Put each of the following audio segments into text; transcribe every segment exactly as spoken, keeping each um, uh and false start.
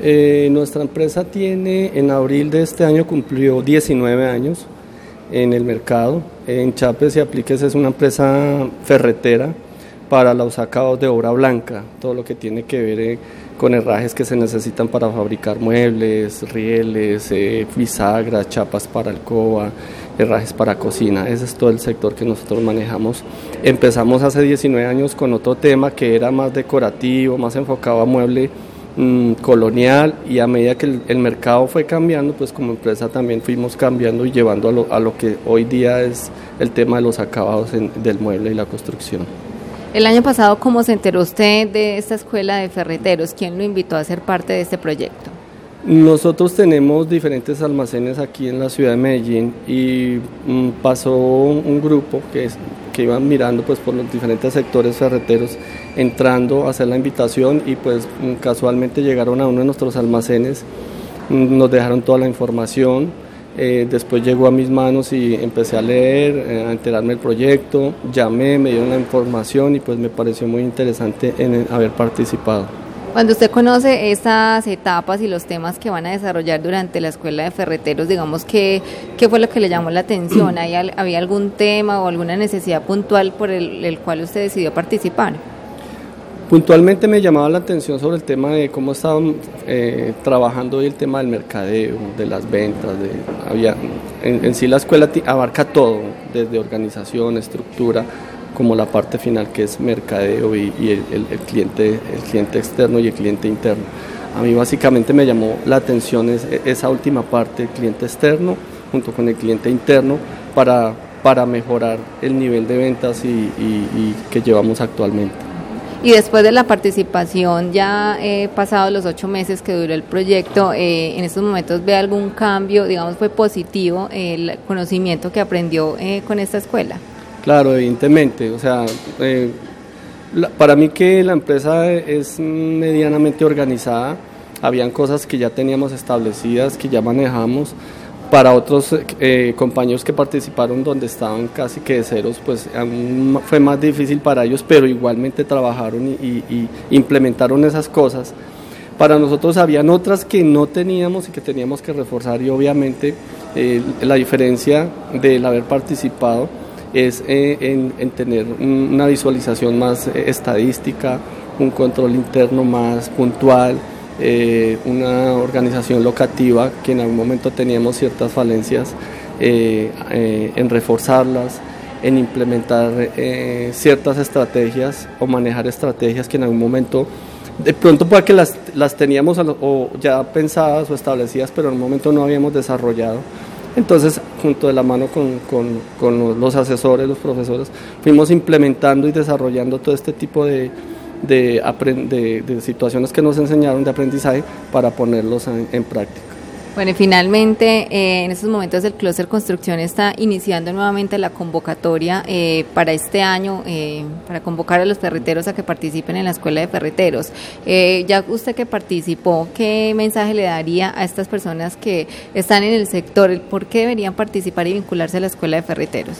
Eh, nuestra empresa tiene, en abril de este año cumplió diecinueve años en el mercado. En Chapes y Apliques es una empresa ferretera para los acabados de obra blanca, todo lo que tiene que ver eh, con herrajes que se necesitan para fabricar muebles, rieles, eh, bisagras, chapas para alcoba, herrajes para cocina. Ese es todo el sector que nosotros manejamos. Empezamos hace diecinueve años con otro tema que era más decorativo, más enfocado a mueble mmm, colonial, y a medida que el, el mercado fue cambiando, pues como empresa también fuimos cambiando y llevando a lo, a lo que hoy día es el tema de los acabados en, del mueble y la construcción. El año pasado, ¿cómo se enteró usted de esta escuela de ferreteros? ¿Quién lo invitó a ser parte de este proyecto? Nosotros tenemos diferentes almacenes aquí en la ciudad de Medellín y mm, pasó un grupo que, es, que iban mirando pues por los diferentes sectores ferreteros, entrando a hacer la invitación, y pues mm, casualmente llegaron a uno de nuestros almacenes, mm, nos dejaron toda la información. Eh, después llegó a mis manos y empecé a leer, eh, a enterarme del proyecto, llamé, me dieron la información y pues me pareció muy interesante en haber participado. Cuando usted conoce estas etapas y los temas que van a desarrollar durante la Escuela de Ferreteros, digamos, ¿qué, qué fue lo que le llamó la atención? ¿Había algún tema o alguna necesidad puntual por el, el cual usted decidió participar? Puntualmente me llamaba la atención sobre el tema de cómo estaban eh, trabajando hoy el tema del mercadeo, de las ventas. De, había, en, en sí la escuela t- abarca todo, desde organización, estructura, como la parte final que es mercadeo y, y el, el, el, cliente, el cliente externo y el cliente interno. A mí básicamente me llamó la atención es, esa última parte, el cliente externo junto con el cliente interno, para, para mejorar el nivel de ventas y, y, y que llevamos actualmente. Y después de la participación, ya eh, pasados los ocho meses que duró el proyecto, eh, en estos momentos ve algún cambio, digamos, fue positivo eh, el conocimiento que aprendió eh, con esta escuela. Claro, evidentemente, o sea, eh, la, para mí que la empresa es medianamente organizada, habían cosas que ya teníamos establecidas, que ya manejamos. Para otros eh, compañeros que participaron donde estaban casi que de ceros, pues aún fue más difícil para ellos, pero igualmente trabajaron y, y, y implementaron esas cosas. Para nosotros habían otras que no teníamos y que teníamos que reforzar, y obviamente eh, la diferencia del haber participado es eh, en, en tener una visualización más eh, estadística, un control interno más puntual, eh, una organización locativa que en algún momento teníamos ciertas falencias, eh, eh, en reforzarlas, en implementar eh, ciertas estrategias o manejar estrategias que en algún momento de pronto puede que las, las teníamos o ya pensadas o establecidas, pero en un momento no habíamos desarrollado. Entonces, junto de la mano con, con, con los asesores, los profesores, fuimos implementando y desarrollando todo este tipo de, de, de, de situaciones que nos enseñaron de aprendizaje para ponerlos en, en práctica. Bueno, y finalmente, eh, en estos momentos el Clúster Construcción está iniciando nuevamente la convocatoria eh, para este año, eh, para convocar a los ferreteros a que participen en la Escuela de Ferreteros. Eh, ya usted que participó, ¿qué mensaje le daría a estas personas que están en el sector? ¿Por qué deberían participar y vincularse a la Escuela de Ferreteros?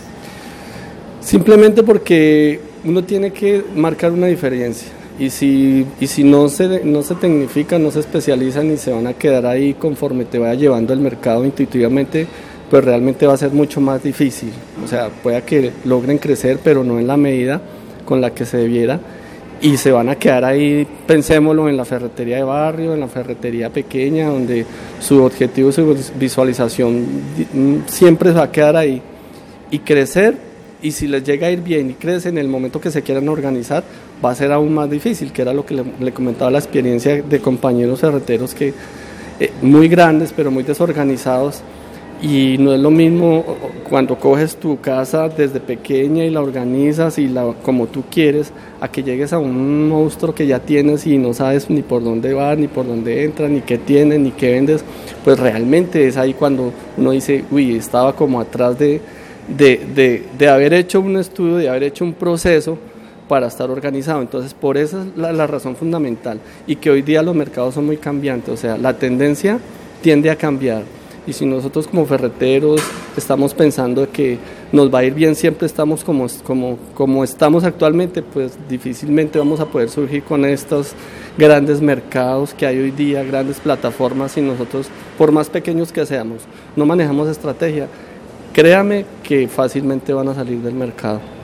Simplemente porque uno tiene que marcar una diferencia. Y si, y si no se, no se tecnifican, no se especializan y se van a quedar ahí conforme te vaya llevando el mercado intuitivamente, pues realmente va a ser mucho más difícil. O sea, pueda que logren crecer, pero no en la medida con la que se debiera, y se van a quedar ahí, pensémoslo, en la ferretería de barrio, en la ferretería pequeña, donde su objetivo y su visualización siempre se va a quedar ahí. Y crecer, y si les llega a ir bien y crecen en el momento que se quieran organizar, va a ser aún más difícil, que era lo que le, le comentaba, la experiencia de compañeros ferreteros que eh, muy grandes pero muy desorganizados, y no es lo mismo cuando coges tu casa desde pequeña y la organizas y la como tú quieres, a que llegues a un monstruo que ya tienes y no sabes ni por dónde va, ni por dónde entra, ni qué tienes, ni qué vendes. Pues realmente es ahí cuando uno dice, uy, estaba como atrás de De, de, de haber hecho un estudio, de haber hecho un proceso para estar organizado. Entonces, por esa es la, la razón fundamental, y que hoy día los mercados son muy cambiantes, o sea, la tendencia tiende a cambiar, y si nosotros como ferreteros estamos pensando que nos va a ir bien, siempre estamos como, como, como estamos actualmente, pues difícilmente vamos a poder surgir con estos grandes mercados que hay hoy día, grandes plataformas, y nosotros, por más pequeños que seamos, no manejamos estrategia, créame que fácilmente van a salir del mercado.